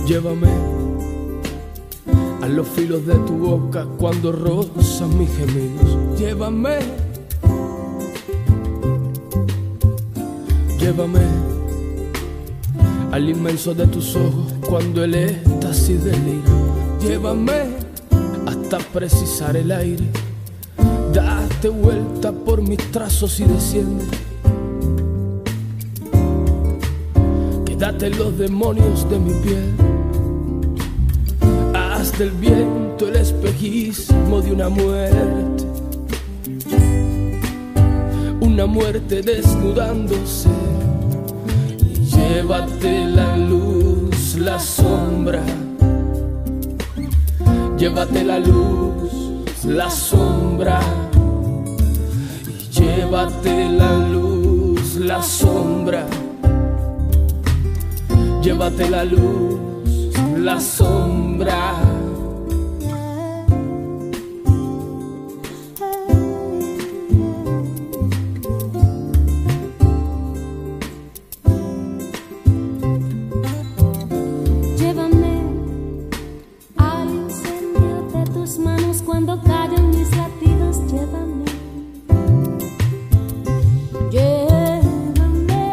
Llévame a los filos de tu boca cuando rozan mis gemidos. Llévame, llévame al inmenso de tus ojos cuando el éxtasis delira. Llévame hasta precisar el aire. Date vuelta por mis trazos y desciende. Quédate en los demonios de mi piel. Haz del viento el espejismo de una muerte desnudándose. Y llévate la luz, la sombra. Llévate la luz, la sombra. Y llévate la luz, la sombra. Llévate la luz, la sombra. Llévame al incendio de tus manos cuando callen mis latidos. Llévame, llévame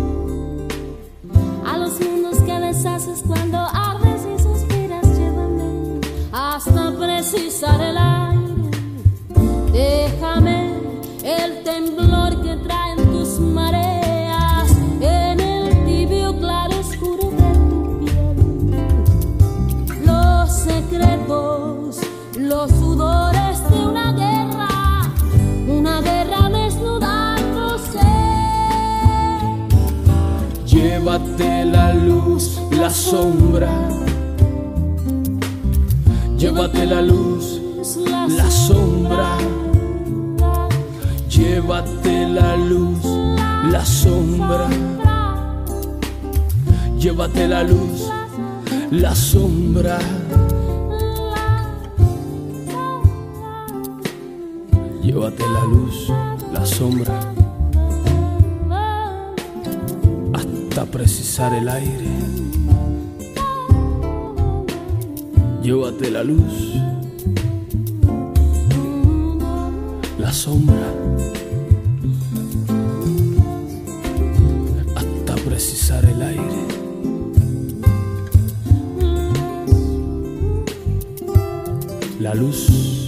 a los mundos que deshaces cuando ardes y suspiras. Llévame hasta precisar el aire. Déjame el temblor que traen tus mareas en el tibio claro oscuro de tu piel. Los secretos, los sudores de una guerra desnudándose. Llévate la luz, la sombra. Llévate la luz, la sombra. Llévate la luz, la sombra. Llévate la luz, la sombra. Llévate la luz, la sombra, hasta precisar el aire. Llévate la luz, la sombra, hasta precisar el aire. La luz,